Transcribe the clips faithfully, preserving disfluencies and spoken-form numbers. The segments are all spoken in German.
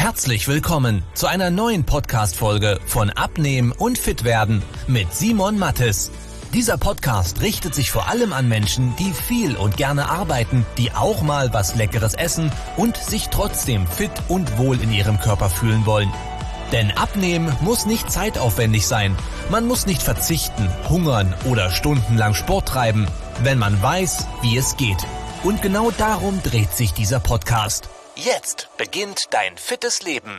Herzlich willkommen zu einer neuen Podcast-Folge von Abnehmen und Fitwerden mit Simon Mattes. Dieser Podcast richtet sich vor allem an Menschen, die viel und gerne arbeiten, die auch mal was Leckeres essen und sich trotzdem fit und wohl in ihrem Körper fühlen wollen. Denn Abnehmen muss nicht zeitaufwendig sein. Man muss nicht verzichten, hungern oder stundenlang Sport treiben, wenn man weiß, wie es geht. Und genau darum dreht sich dieser Podcast. Jetzt beginnt dein fittes Leben.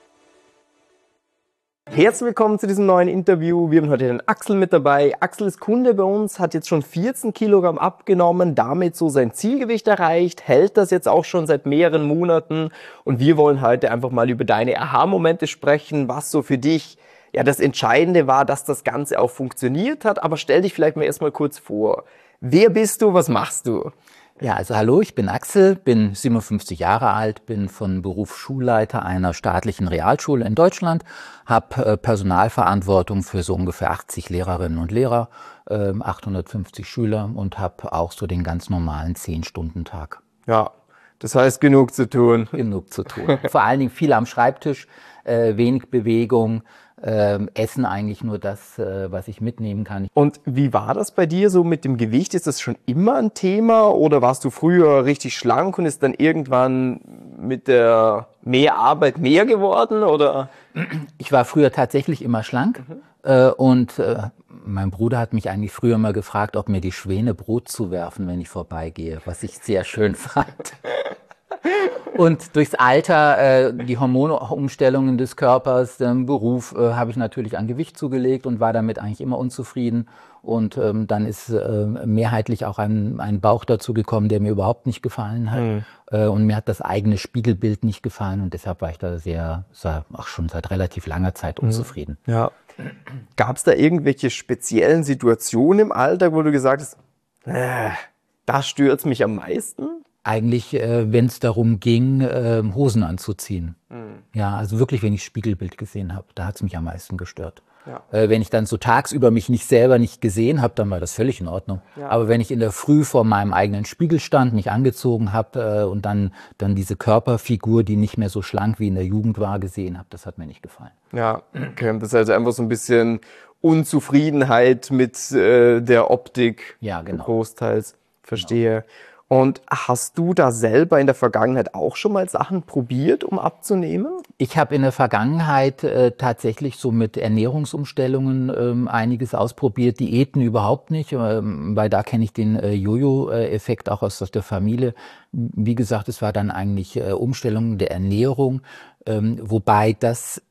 Herzlich willkommen zu diesem neuen Interview. Wir haben heute den Axel mit dabei. Axel ist Kunde bei uns, hat jetzt schon vierzehn Kilogramm abgenommen, damit so sein Zielgewicht erreicht, hält das jetzt auch schon seit mehreren Monaten. Und wir wollen heute einfach mal über deine Aha-Momente sprechen, was so für dich ja das Entscheidende war, dass das Ganze auch funktioniert hat. Aber stell dich vielleicht mal erstmal kurz vor. Wer bist du, was machst du? Ja, also hallo, ich bin Axel, bin siebenundfünfzig Jahre alt, bin von Beruf Schulleiter einer staatlichen Realschule in Deutschland, habe äh, Personalverantwortung für so ungefähr achtzig Lehrerinnen und Lehrer, äh, achthundertfünfzig Schüler und habe auch so den ganz normalen zehn-Stunden-Tag. Ja, das heißt genug zu tun. Genug zu tun. Vor allen Dingen viel am Schreibtisch, äh, wenig Bewegung. Ähm, Essen eigentlich nur das, äh, was ich mitnehmen kann. Und wie war das bei dir so mit dem Gewicht? Ist das schon immer ein Thema oder warst du früher richtig schlank und ist dann irgendwann mit der mehr Arbeit mehr geworden? Oder? Ich war früher tatsächlich immer schlank mhm. äh, und äh, mein Bruder hat mich eigentlich früher mal gefragt, ob mir die Schwäne Brot zuwerfen, wenn ich vorbeigehe, was ich sehr schön fand. Und durchs Alter, äh, die Hormonumstellungen des Körpers, den Beruf, äh, habe ich natürlich an Gewicht zugelegt und war damit eigentlich immer unzufrieden. Und ähm, dann ist äh, mehrheitlich auch ein, ein Bauch dazu gekommen, der mir überhaupt nicht gefallen hat. Mhm. Äh, und mir hat das eigene Spiegelbild nicht gefallen. Und deshalb war ich da sehr, auch schon seit relativ langer Zeit unzufrieden. Mhm. Ja. Gab es da irgendwelche speziellen Situationen im Alltag, wo du gesagt hast, äh, das stört mich am meisten? Eigentlich, äh, wenn es darum ging, äh, Hosen anzuziehen. Mhm. Ja, also wirklich, wenn ich Spiegelbild gesehen habe, da hat es mich am meisten gestört. Ja. Äh, wenn ich dann so tagsüber mich nicht selber nicht gesehen habe, dann war das völlig in Ordnung. Ja. Aber wenn ich in der Früh vor meinem eigenen Spiegel stand, mich angezogen habe äh, und dann, dann diese Körperfigur, die nicht mehr so schlank wie in der Jugend war, gesehen habe, das hat mir nicht gefallen. Ja, okay. Das ist also einfach so ein bisschen Unzufriedenheit mit äh, der Optik. Ja, genau. Großteils. Verstehe. Genau. Und hast du da selber in der Vergangenheit auch schon mal Sachen probiert, um abzunehmen? Ich habe in der Vergangenheit äh, tatsächlich so mit Ernährungsumstellungen ähm, einiges ausprobiert, Diäten überhaupt nicht, ähm, weil da kenne ich den äh, Jojo-Effekt auch aus, aus der Familie. Wie gesagt, es war dann eigentlich äh, Umstellung der Ernährung, ähm, wobei das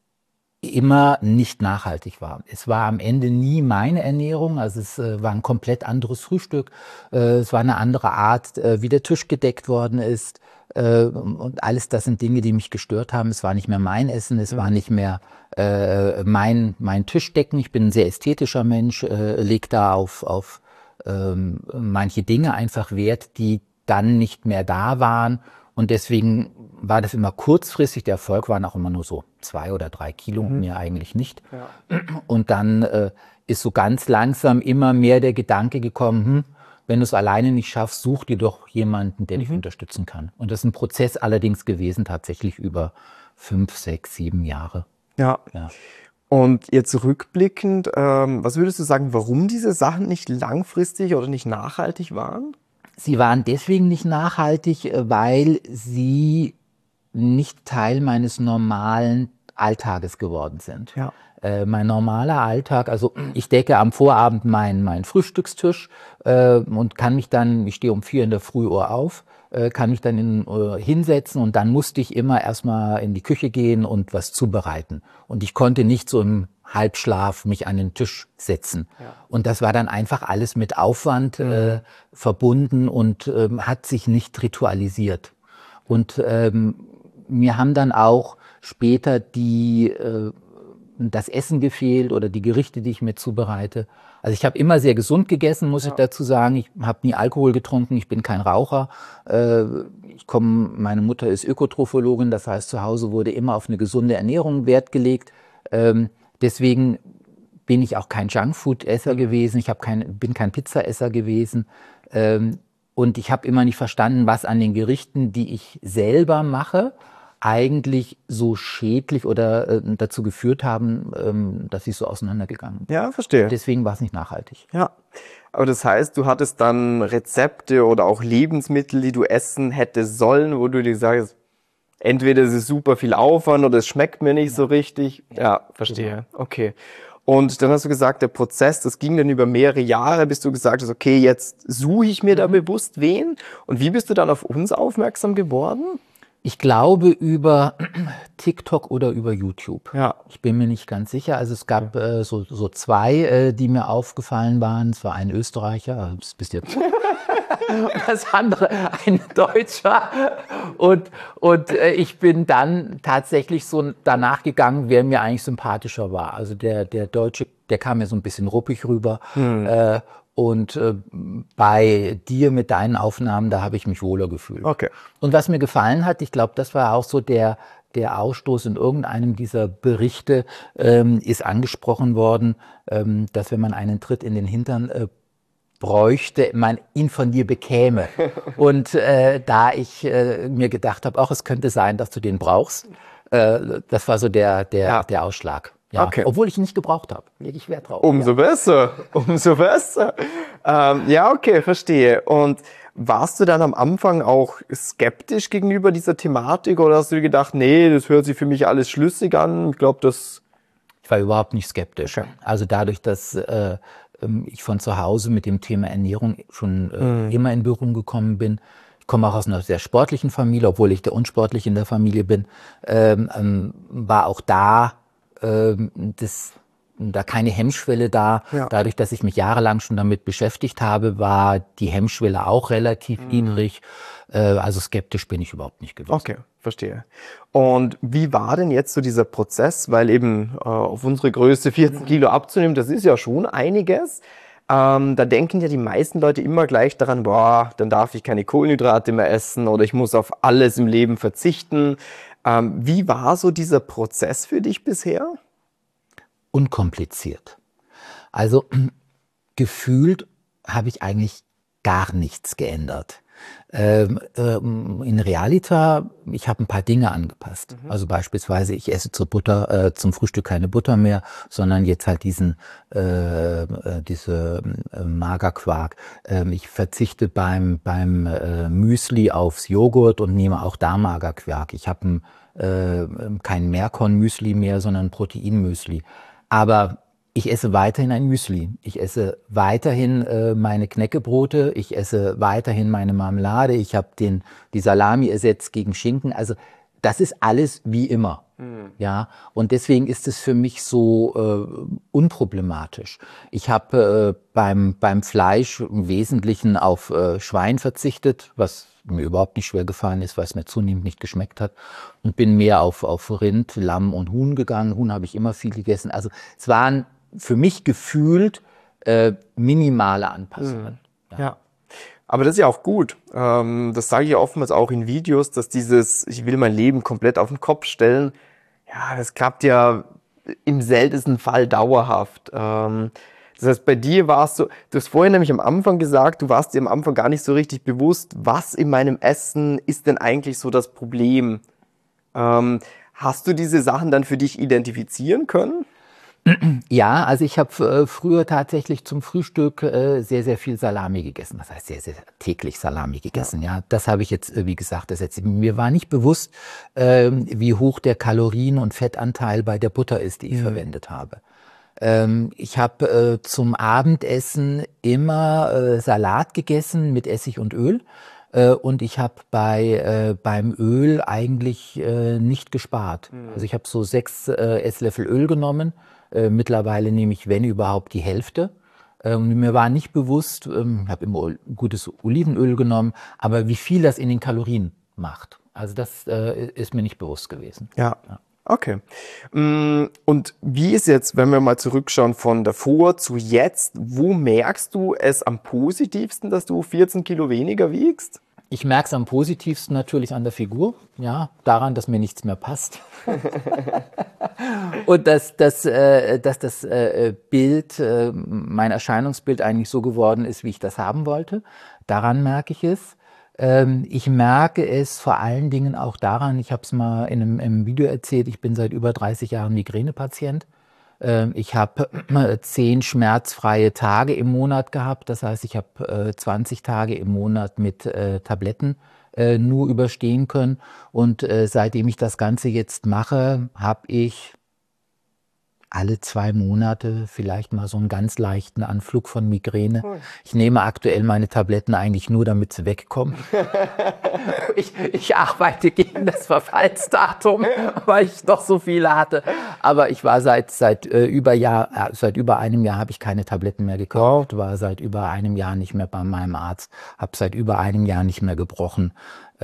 immer nicht nachhaltig war. Es war am Ende nie meine Ernährung, also es äh, war ein komplett anderes Frühstück, äh, es war eine andere Art, äh, wie der Tisch gedeckt worden ist äh, und alles das sind Dinge, die mich gestört haben. Es war nicht mehr mein Essen, es mhm. war nicht mehr äh, mein, mein Tischdecken. Ich bin ein sehr ästhetischer Mensch, äh, leg da auf, auf ähm, manche Dinge einfach Wert, die dann nicht mehr da waren. Und deswegen war das immer kurzfristig. Der Erfolg waren auch immer nur so zwei oder drei Kilo, mhm. mir eigentlich nicht. Ja. Und dann äh, ist so ganz langsam immer mehr der Gedanke gekommen, hm, wenn du es alleine nicht schaffst, such dir doch jemanden, der mhm. dich unterstützen kann. Und das ist ein Prozess allerdings gewesen, tatsächlich über fünf, sechs, sieben Jahre. Ja. ja. Und jetzt rückblickend, ähm, was würdest du sagen, warum diese Sachen nicht langfristig oder nicht nachhaltig waren? Sie waren deswegen nicht nachhaltig, weil sie nicht Teil meines normalen Alltages geworden sind. Ja. Äh, mein normaler Alltag, also ich decke am Vorabend meinen mein Frühstückstisch äh, und kann mich dann, ich stehe um vier in der Frühuhr auf, äh, kann mich dann in, äh, hinsetzen und dann musste ich immer erstmal in die Küche gehen und was zubereiten. Und ich konnte nicht so im Halbschlaf mich an den Tisch setzen. Ja. Und das war dann einfach alles mit Aufwand äh, verbunden und ähm, hat sich nicht ritualisiert. Und ähm, mir haben dann auch später die, äh, das Essen gefehlt oder die Gerichte, die ich mir zubereite. Also ich habe immer sehr gesund gegessen, muss ja. ich dazu sagen. Ich habe nie Alkohol getrunken, ich bin kein Raucher. Äh, ich komme, meine Mutter ist Ökotrophologin, das heißt, zu Hause wurde immer auf eine gesunde Ernährung Wert gelegt. Ähm, Deswegen bin ich auch kein Junkfood-Esser gewesen, ich hab kein, bin kein Pizzaesser gewesen ähm, und ich habe immer nicht verstanden, was an den Gerichten, die ich selber mache, eigentlich so schädlich oder äh, dazu geführt haben, ähm, dass ich so auseinandergegangen bin. Ja, verstehe. Deswegen war es nicht nachhaltig. Ja, aber das heißt, du hattest dann Rezepte oder auch Lebensmittel, die du essen hättest sollen, wo du dir sagst, entweder es ist super viel Aufwand oder es schmeckt mir nicht ja. so richtig. Ja, verstehe. Okay. Und dann hast du gesagt, der Prozess, das ging dann über mehrere Jahre, bis du gesagt hast, okay, jetzt suche ich mir mhm. da bewusst wen. Und wie bist du dann auf uns aufmerksam geworden? Ich glaube über TikTok oder über YouTube. Ja. Ich bin mir nicht ganz sicher. Also es gab äh, so, so zwei, äh, die mir aufgefallen waren. Es war ein Österreicher, das bist jetzt. Das andere ein Deutscher. Und, und äh, ich bin dann tatsächlich so danach gegangen, wer mir eigentlich sympathischer war. Also der, der Deutsche, der kam mir so ein bisschen ruppig rüber. Hm. Äh, Und äh, bei dir mit deinen Aufnahmen, da habe ich mich wohler gefühlt. Okay. Und was mir gefallen hat, ich glaube, das war auch so der, der Ausstoß in irgendeinem dieser Berichte, ähm, ist angesprochen worden, ähm, dass wenn man einen Tritt in den Hintern äh, bräuchte, man ihn von dir bekäme. Und äh, da ich äh, mir gedacht habe, auch es könnte sein, dass du den brauchst, äh, das war so der, der, ja. der Ausschlag. Ja, okay. Obwohl ich ihn nicht gebraucht habe. Lege ich Wert drauf. Umso ja. besser, umso besser. Ähm, ja, okay, verstehe. Und warst du dann am Anfang auch skeptisch gegenüber dieser Thematik oder hast du dir gedacht, nee, das hört sich für mich alles schlüssig an? Ich glaube, das... Ich war überhaupt nicht skeptisch. Okay. Also dadurch, dass äh, ich von zu Hause mit dem Thema Ernährung schon äh, mhm. immer in Berührung gekommen bin. Ich komme auch aus einer sehr sportlichen Familie, obwohl ich der Unsportliche in der Familie bin, ähm, ähm, war auch da Das, da keine Hemmschwelle da. Ja. Dadurch, dass ich mich jahrelang schon damit beschäftigt habe, war die Hemmschwelle auch relativ mhm. niedrig. Also skeptisch bin ich überhaupt nicht gewesen. Okay, verstehe. Und wie war denn jetzt so dieser Prozess? Weil eben äh, auf unsere Größe vierzehn Kilo abzunehmen, das ist ja schon einiges. Ähm, da denken ja die meisten Leute immer gleich daran, boah, dann darf ich keine Kohlenhydrate mehr essen oder ich muss auf alles im Leben verzichten. Ähm, wie war so dieser Prozess für dich bisher? Unkompliziert. Also gefühlt habe ich eigentlich gar nichts geändert. Ähm, ähm, in Realita, ich habe ein paar Dinge angepasst. Mhm. Also beispielsweise, ich esse zur Butter, äh, zum Frühstück keine Butter mehr, sondern jetzt halt diesen äh, äh, diese äh, Magerquark. Ähm, ich verzichte beim beim äh, Müsli aufs Joghurt und nehme auch da Magerquark. Ich habe äh, kein Meerkorn-Müsli mehr, sondern Proteinmüsli. Aber ich esse weiterhin ein Müsli. Ich esse weiterhin äh, meine Knäckebrote. Ich esse weiterhin meine Marmelade. Ich habe den die Salami ersetzt gegen Schinken. Also das ist alles wie immer. Mhm. Ja, und deswegen ist es für mich so äh, unproblematisch. Ich habe äh, beim beim Fleisch im Wesentlichen auf äh, Schwein verzichtet, was mir überhaupt nicht schwer gefallen ist, weil es mir zunehmend nicht geschmeckt hat, und bin mehr auf auf Rind, Lamm und Huhn gegangen. Huhn habe ich immer viel gegessen. Also es waren für mich gefühlt äh, minimale Anpassungen. Mhm. Ja. ja, aber das ist ja auch gut. Ähm, das sage ich ja oftmals auch in Videos, dass dieses, ich will mein Leben komplett auf den Kopf stellen, ja, das klappt ja im seltensten Fall dauerhaft. Ähm, das heißt, bei dir warst du, du hast vorhin nämlich am Anfang gesagt, du warst dir am Anfang gar nicht so richtig bewusst, was in meinem Essen ist denn eigentlich so das Problem. Ähm, hast du diese Sachen dann für dich identifizieren können? Ja, also ich habe äh, früher tatsächlich zum Frühstück äh, sehr, sehr viel Salami gegessen. Das heißt, sehr, sehr täglich Salami gegessen. Ja, ja, das habe ich jetzt, äh, wie gesagt, das jetzt, mir war nicht bewusst, äh, wie hoch der Kalorien- und Fettanteil bei der Butter ist, die ich mhm. verwendet habe. Ähm, ich habe äh, zum Abendessen immer äh, Salat gegessen mit Essig und Öl. Äh, und ich habe bei äh, beim Öl eigentlich äh, nicht gespart. Mhm. Also ich habe so sechs äh, Esslöffel Öl genommen. Äh, mittlerweile nehme ich, wenn überhaupt, die Hälfte. Ähm, mir war nicht bewusst, ähm, ich habe immer gutes Olivenöl genommen, aber wie viel das in den Kalorien macht. Also das äh, ist mir nicht bewusst gewesen. Ja, ja. Okay. Und wie ist jetzt, wenn wir mal zurückschauen von davor zu jetzt, wo merkst du es am positivsten, dass du vierzehn Kilo weniger wiegst? Ich merke es am positivsten natürlich an der Figur, ja, daran, dass mir nichts mehr passt. Und dass, dass, äh, dass das äh, Bild, äh, mein Erscheinungsbild eigentlich so geworden ist, wie ich das haben wollte. Daran merke ich es. Ähm, ich merke es vor allen Dingen auch daran, ich habe es mal in einem, in einem Video erzählt, ich bin seit über dreißig Jahren Migränepatient. Ähm, ich habe äh, zehn schmerzfreie Tage im Monat gehabt. Das heißt, ich habe äh, zwanzig Tage im Monat mit äh, Tabletten äh, nur überstehen können. Und äh, seitdem ich das Ganze jetzt mache, habe ich alle zwei Monate vielleicht mal so einen ganz leichten Anflug von Migräne. Ich nehme aktuell meine Tabletten eigentlich nur, damit sie wegkommen. ich, ich arbeite gegen das Verfallsdatum, weil ich doch so viele hatte. Aber ich war seit, seit, äh, über, Jahr, äh, seit über einem Jahr habe ich keine Tabletten mehr gekauft, war seit über einem Jahr nicht mehr bei meinem Arzt, habe seit über einem Jahr nicht mehr gebrochen,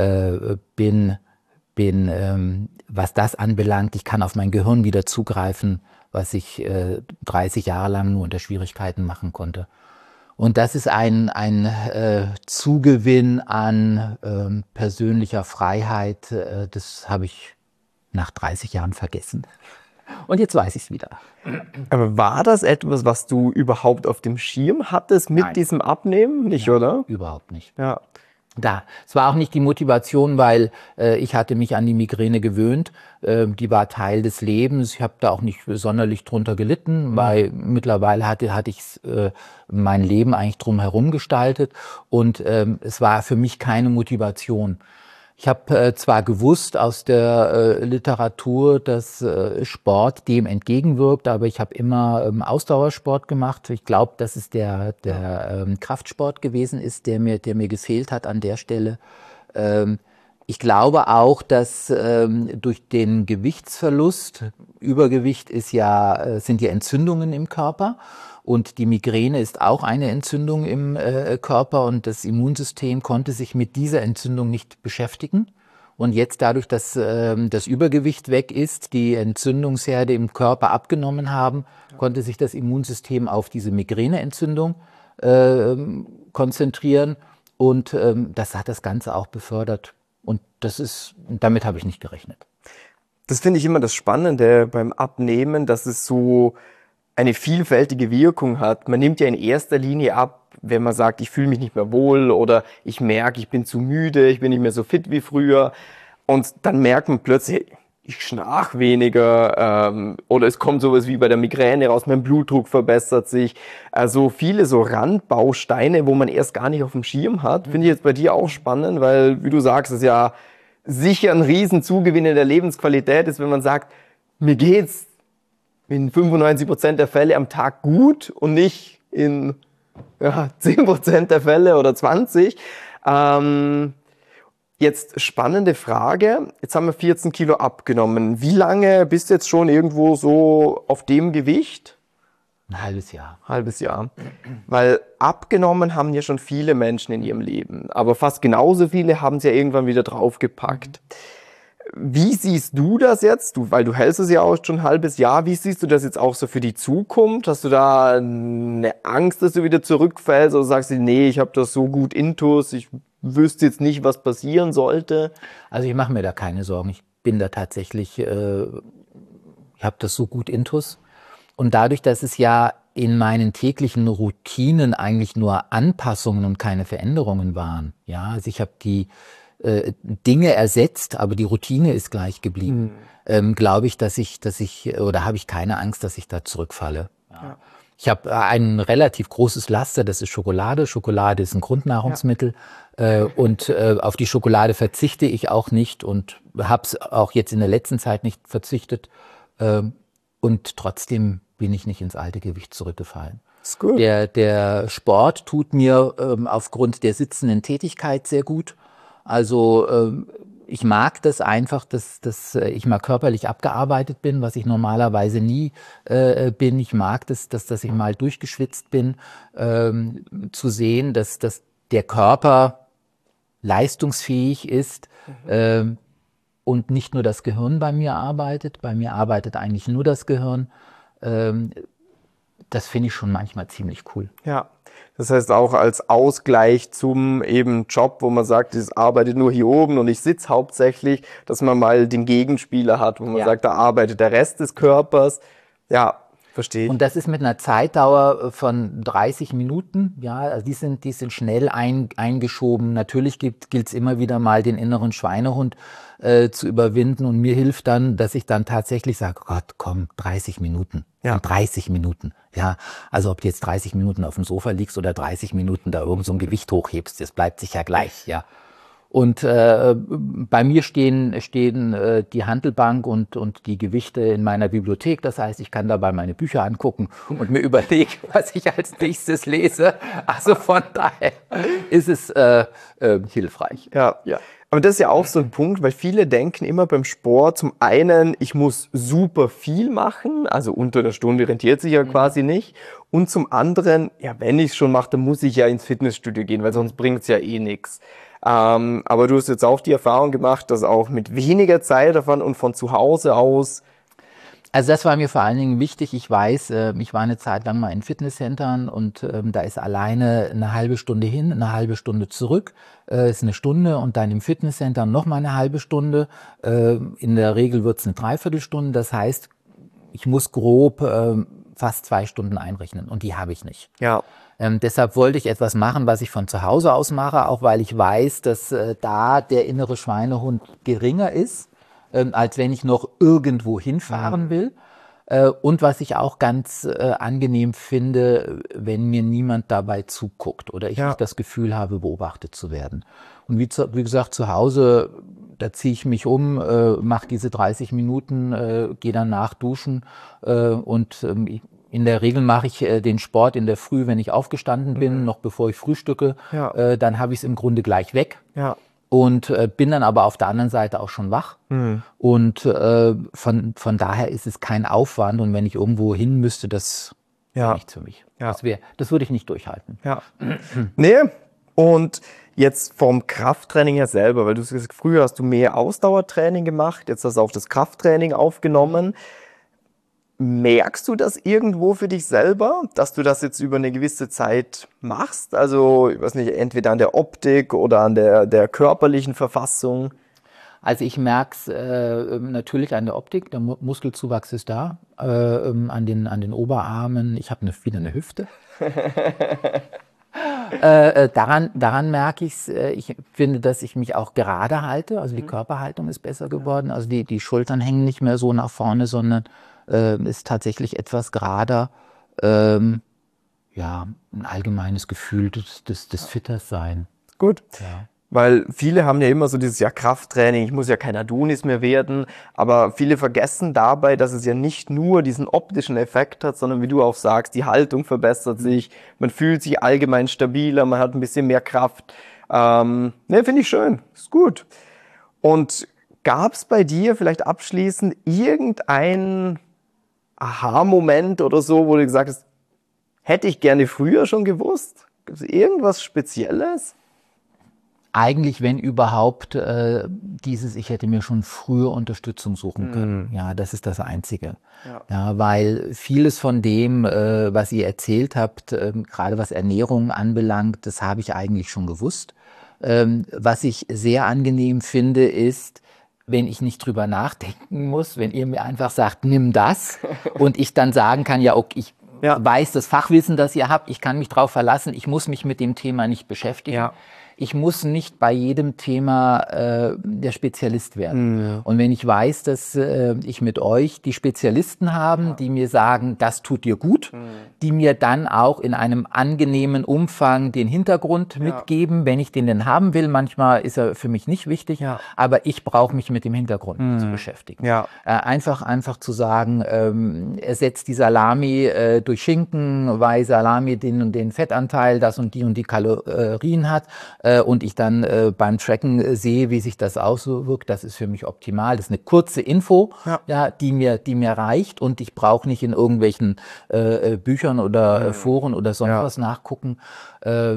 äh, bin, bin ähm, was das anbelangt, ich kann auf mein Gehirn wieder zugreifen, was ich äh, dreißig Jahre lang nur unter Schwierigkeiten machen konnte. Und das ist ein, ein äh, Zugewinn an äh, persönlicher Freiheit, äh, das habe ich nach dreißig Jahren vergessen. Und jetzt weiß ich es wieder. Aber war das etwas, was du überhaupt auf dem Schirm hattest mit Nein. diesem Abnehmen? Nicht, Nein, oder? Überhaupt nicht. Ja. Da. Es war auch nicht die Motivation, weil äh, ich hatte mich an die Migräne gewöhnt. Äh, die war Teil des Lebens. Ich habe da auch nicht sonderlich drunter gelitten, weil mittlerweile hatte, hatte ich äh, mein Leben eigentlich drum herum gestaltet. Und ähm, es war für mich keine Motivation. Ich habe äh, zwar gewusst aus der äh, Literatur, dass äh, Sport dem entgegenwirkt, aber ich habe immer ähm, Ausdauersport gemacht. Ich glaube, dass es der, der ähm, Kraftsport gewesen ist, der mir, der mir gefehlt hat an der Stelle. Ähm, ich glaube auch, dass ähm, durch den Gewichtsverlust, Übergewicht ist ja, äh, sind ja Entzündungen im Körper. Und die Migräne ist auch eine Entzündung im äh, Körper und das Immunsystem konnte sich mit dieser Entzündung nicht beschäftigen. Und jetzt dadurch, dass äh, das Übergewicht weg ist, die Entzündungsherde im Körper abgenommen haben, konnte sich das Immunsystem auf diese Migräneentzündung äh, konzentrieren. Und ähm, das hat das Ganze auch befördert. Und das ist, damit habe ich nicht gerechnet. Das finde ich immer das Spannende beim Abnehmen, dass es so eine vielfältige Wirkung hat. Man nimmt ja in erster Linie ab, wenn man sagt, ich fühle mich nicht mehr wohl oder ich merke, ich bin zu müde, ich bin nicht mehr so fit wie früher. Und dann merkt man plötzlich, ich schnarch weniger ähm, oder es kommt sowas wie bei der Migräne raus, mein Blutdruck verbessert sich. Also viele so Randbausteine, wo man erst gar nicht auf dem Schirm hat. Finde ich jetzt bei dir auch spannend, weil, wie du sagst, es ja sicher ein Riesenzugewinn in der Lebensqualität ist, wenn man sagt, mir geht's in fünfundneunzig Prozent der Fälle am Tag gut und nicht in ja, zehn Prozent der Fälle oder zwanzig. Ähm, jetzt spannende Frage. Jetzt haben wir vierzehn Kilo abgenommen. Wie lange bist du jetzt schon irgendwo so auf dem Gewicht? Ein halbes Jahr. Halbes Jahr. Weil abgenommen haben ja schon viele Menschen in ihrem Leben. Aber fast genauso viele haben es ja irgendwann wieder draufgepackt. Wie siehst du das jetzt? Du, weil du hältst es ja auch schon ein halbes Jahr. Wie siehst du das jetzt auch so für die Zukunft? Hast du da eine Angst, dass du wieder zurückfällst? Oder sagst du, nee, ich habe das so gut intus, ich wüsste jetzt nicht, was passieren sollte? Also ich mache mir da keine Sorgen. Ich bin da tatsächlich, äh, ich habe das so gut intus. Und dadurch, dass es ja in meinen täglichen Routinen eigentlich nur Anpassungen und keine Veränderungen waren, ja, also ich habe die Äh, Dinge ersetzt, aber die Routine ist gleich geblieben. Mhm. Ähm, glaube ich, dass ich, dass ich, oder habe ich keine Angst, dass ich da zurückfalle. Ja. Ja. Ich habe ein relativ großes Laster, das ist Schokolade. Schokolade ist ein Grundnahrungsmittel ja. äh, und äh, auf die Schokolade verzichte ich auch nicht und habe es auch jetzt in der letzten Zeit nicht verzichtet. Äh, und trotzdem bin ich nicht ins alte Gewicht zurückgefallen. Ist gut. Der, der Sport tut mir ähm, aufgrund der sitzenden Tätigkeit sehr gut. Also äh, ich mag das einfach, dass, dass ich mal körperlich abgearbeitet bin, was ich normalerweise nie äh, bin. Ich mag das, dass, dass ich mal durchgeschwitzt bin, ähm, zu sehen, dass, dass der Körper leistungsfähig ist mhm. äh, und nicht nur das Gehirn bei mir arbeitet. Bei mir arbeitet eigentlich nur das Gehirn. Ähm, das finde ich schon manchmal ziemlich cool. Ja. Das heißt auch als Ausgleich zum eben Job, wo man sagt, ich arbeite nur hier oben und ich sitze hauptsächlich, dass man mal den Gegenspieler hat, wo man ja. sagt, da arbeitet der Rest des Körpers. Ja, Verstehe. Und das ist mit einer Zeitdauer von dreißig Minuten. Ja, also die sind, die sind schnell ein, eingeschoben. Natürlich gilt es immer wieder mal, den inneren Schweinehund äh, zu überwinden. Und mir hilft dann, dass ich dann tatsächlich sage, Gott, komm, dreißig Minuten. Ja. dreißig Minuten. Ja, also ob du jetzt dreißig Minuten auf dem Sofa liegst oder dreißig Minuten da irgend so ein Gewicht hochhebst, das bleibt sicher gleich, ja. Und äh, bei mir stehen, stehen äh, die Hantelbank und, und die Gewichte in meiner Bibliothek. Das heißt, ich kann dabei meine Bücher angucken und mir überlegen, was ich als nächstes lese. Also von daher ist es äh, äh, hilfreich. Ja, ja. Aber das ist ja auch so ein Punkt, weil viele denken immer beim Sport zum einen, ich muss super viel machen, also unter der Stunde rentiert sich ja mhm. quasi nicht. Und zum anderen, ja, wenn ich es schon mache, dann muss ich ja ins Fitnessstudio gehen, weil sonst bringt es ja eh nichts. Ähm, aber du hast jetzt auch die Erfahrung gemacht, dass auch mit weniger Zeit davon und von zu Hause aus. Also das war mir vor allen Dingen wichtig. Ich weiß, äh, ich war eine Zeit lang mal in Fitnesscentern und ähm, da ist alleine eine halbe Stunde hin, eine halbe Stunde zurück, äh, ist eine Stunde und dann im Fitnesscenter noch mal eine halbe Stunde. Äh, in der Regel wird es eine Dreiviertelstunde. Das heißt, ich muss grob äh, fast zwei Stunden einrechnen und die habe ich nicht. Ja. Ähm, deshalb wollte ich etwas machen, was ich von zu Hause aus mache, auch weil ich weiß, dass äh, da der innere Schweinehund geringer ist, ähm, als wenn ich noch irgendwo hinfahren will. Äh, und was ich auch ganz äh, angenehm finde, wenn mir niemand dabei zuguckt oder ich ja. nicht das Gefühl habe, beobachtet zu werden. Und wie, zu, wie gesagt, zu Hause, da ziehe ich mich um, äh, mache diese dreißig Minuten, äh, gehe danach duschen äh, und ähm, ich, in der Regel mache ich äh, den Sport in der Früh, wenn ich aufgestanden bin, mhm. noch bevor ich frühstücke. Ja. Äh, dann habe ich es im Grunde gleich weg. Ja. Und äh, bin dann aber auf der anderen Seite auch schon wach. Mhm. Und äh, von, von daher ist es kein Aufwand. Und wenn ich irgendwo hin müsste, das ja. wäre nichts für mich. Ja. Das, wär, das würde ich nicht durchhalten. Ja. Nee. Und jetzt vom Krafttraining her selber, weil du hast gesagt, früher hast du mehr Ausdauertraining gemacht, jetzt hast du auf das Krafttraining aufgenommen. Merkst du das irgendwo für dich selber, dass du das jetzt über eine gewisse Zeit machst? Also, ich weiß nicht, entweder an der Optik oder an der, der körperlichen Verfassung? Also ich merke es äh, natürlich an der Optik, der Mu- Muskelzuwachs ist da, äh, an, den, an den Oberarmen, ich habe eine, wieder eine Hüfte. äh, daran, daran merke ich es, äh, ich finde, dass ich mich auch gerade halte, also die Körperhaltung ist besser geworden, also die, die Schultern hängen nicht mehr so nach vorne, sondern äh, ist tatsächlich etwas gerader, ähm, ja, ein allgemeines Gefühl des, des, des Fittersein. Gut. Ja. Weil viele haben ja immer so dieses ja Krafttraining, ich muss ja kein Adonis mehr werden, aber viele vergessen dabei, dass es ja nicht nur diesen optischen Effekt hat, sondern wie du auch sagst, die Haltung verbessert sich, man fühlt sich allgemein stabiler, man hat ein bisschen mehr Kraft. Ähm, ne, finde ich schön, ist gut. Und gab es bei dir vielleicht abschließend irgendein Aha-Moment oder so, wo du gesagt hast, hätte ich gerne früher schon gewusst? Gibt es irgendwas Spezielles? Eigentlich, wenn überhaupt, äh, dieses, ich hätte mir schon früher Unterstützung suchen können. Mm. Ja, das ist das Einzige. Ja, ja weil vieles von dem, äh, was ihr erzählt habt, äh, gerade was Ernährung anbelangt, das habe ich eigentlich schon gewusst. Ähm, was ich sehr angenehm finde, ist, wenn ich nicht drüber nachdenken muss, wenn ihr mir einfach sagt, nimm das und ich dann sagen kann, ja, okay, ich ja. weiß das Fachwissen, das ihr habt, ich kann mich drauf verlassen, ich muss mich mit dem Thema nicht beschäftigen. Ja. Ich muss nicht bei jedem Thema äh, der Spezialist werden. Mhm. Und wenn ich weiß, dass äh, ich mit euch die Spezialisten haben, ja. die mir sagen, das tut dir gut, mhm. die mir dann auch in einem angenehmen Umfang den Hintergrund ja. mitgeben, wenn ich den denn haben will. Manchmal ist er für mich nicht wichtig, ja. aber ich brauche mich mit dem Hintergrund mhm. zu beschäftigen. Ja. Äh, einfach, einfach zu sagen, ähm, ersetzt die Salami äh, durch Schinken, weil Salami den und den Fettanteil, das und die und die Kalorien hat. Und ich dann äh, beim Tracken äh, sehe, wie sich das auswirkt, das ist für mich optimal. Das ist eine kurze Info, ja. Ja, die mir, die mir reicht und ich brauche nicht in irgendwelchen äh, Büchern oder äh, Foren oder sonst ja. was nachgucken, äh,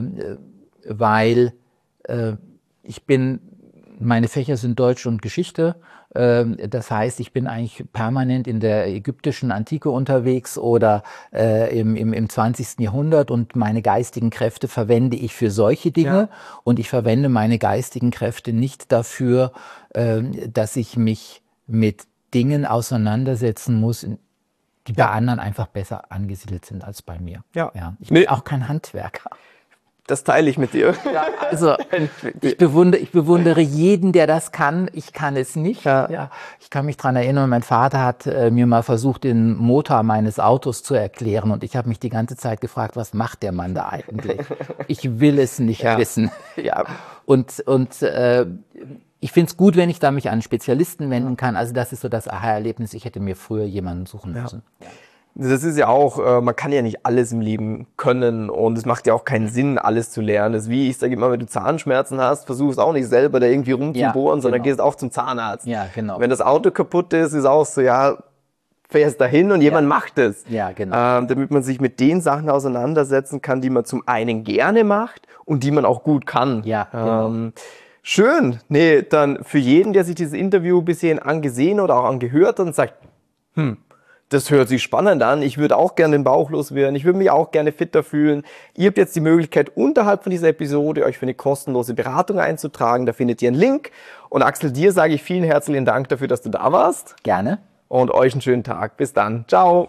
weil äh, ich bin, meine Fächer sind Deutsch und Geschichte. Das heißt, ich bin eigentlich permanent in der ägyptischen Antike unterwegs oder äh, im, im, im zwanzigsten Jahrhundert und meine geistigen Kräfte verwende ich für solche Dinge ja. und ich verwende meine geistigen Kräfte nicht dafür, äh, dass ich mich mit Dingen auseinandersetzen muss, die bei anderen einfach besser angesiedelt sind als bei mir. Ja. Ja. Ich bin Nee. auch kein Handwerker. Das teile ich mit dir. Ja, also ich bewundere, ich bewundere jeden, der das kann. Ich kann es nicht. Ja. Ja. Ich kann mich dran erinnern, mein Vater hat äh, mir mal versucht, den Motor meines Autos zu erklären. Und ich habe mich die ganze Zeit gefragt, was macht der Mann da eigentlich? Ich will es nicht Ja. wissen. Ja. Und, und äh, ich finde es gut, wenn ich da mich an einen Spezialisten wenden kann. Also das ist so das Aha-Erlebnis. Ich hätte mir früher jemanden suchen müssen. Das ist ja auch, äh, man kann ja nicht alles im Leben können und es macht ja auch keinen Sinn, alles zu lernen. Das ist wie, ich sage immer, wenn du Zahnschmerzen hast, versuch es auch nicht selber da irgendwie rumzubohren, Ja, sondern genau. gehst auch zum Zahnarzt. Ja, genau. Wenn das Auto kaputt ist, ist auch so, ja, fährst dahin und jemand macht es. Ja, genau. Ähm, damit man sich mit den Sachen auseinandersetzen kann, die man zum einen gerne macht und die man auch gut kann. Ja, genau. Ähm, schön. Nee, dann für jeden, der sich dieses Interview bis hierhin angesehen oder auch angehört hat und sagt, hm, das hört sich spannend an. Ich würde auch gerne den Bauch loswerden. Ich würde mich auch gerne fitter fühlen. Ihr habt jetzt die Möglichkeit, unterhalb von dieser Episode euch für eine kostenlose Beratung einzutragen. Da findet ihr einen Link. Und Axel, dir sage ich vielen herzlichen Dank dafür, dass du da warst. Gerne. Und euch einen schönen Tag. Bis dann. Ciao.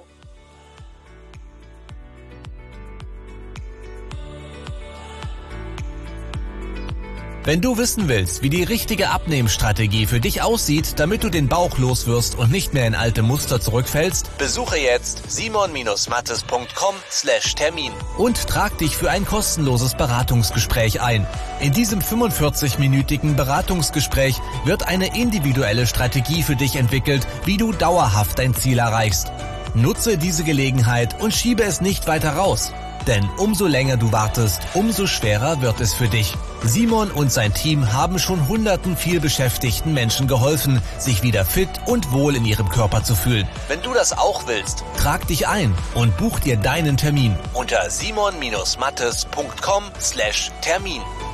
Wenn du wissen willst, wie die richtige Abnehmstrategie für dich aussieht, damit du den Bauch loswirst und nicht mehr in alte Muster zurückfällst, besuche jetzt simon mattes punkt com slash Termin und trag dich für ein kostenloses Beratungsgespräch ein. In diesem fünfundvierzig-minütigen Beratungsgespräch wird eine individuelle Strategie für dich entwickelt, wie du dauerhaft dein Ziel erreichst. Nutze diese Gelegenheit und schiebe es nicht weiter raus. Denn umso länger du wartest, umso schwerer wird es für dich. Simon und sein Team haben schon hunderten vielbeschäftigten Menschen geholfen, sich wieder fit und wohl in ihrem Körper zu fühlen. Wenn du das auch willst, trag dich ein und buch dir deinen Termin unter simon mattes punkt com slash Termin.